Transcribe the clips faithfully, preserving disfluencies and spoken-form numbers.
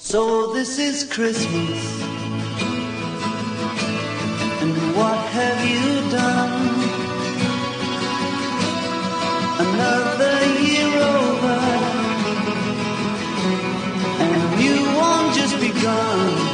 So this is Christmas, and what have you done? Another year over, and a new one just begun.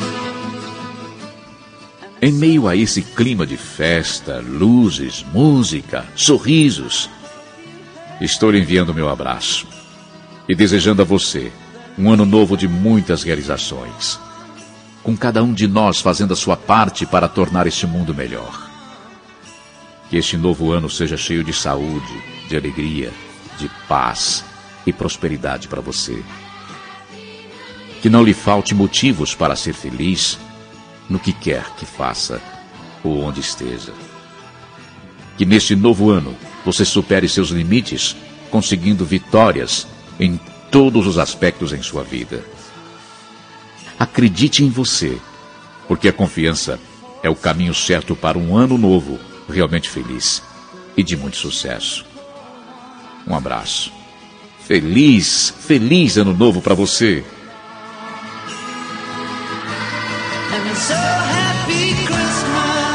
Em meio a esse clima de festa, luzes, música, sorrisos, estou lhe enviando meu abraço e desejando a você um ano novo de muitas realizações, com cada um de nós fazendo a sua parte para tornar este mundo melhor. Que este novo ano seja cheio de saúde, de alegria, de paz e prosperidade para você. Que não lhe falte motivos para ser feliz no que quer que faça ou onde esteja. Que neste novo ano você supere seus limites, conseguindo vitórias em todos os aspectos em sua vida. Acredite em você, porque a confiança é o caminho certo para um ano novo realmente feliz e de muito sucesso. Um abraço. Feliz, feliz ano novo para você. And so happy Christmas.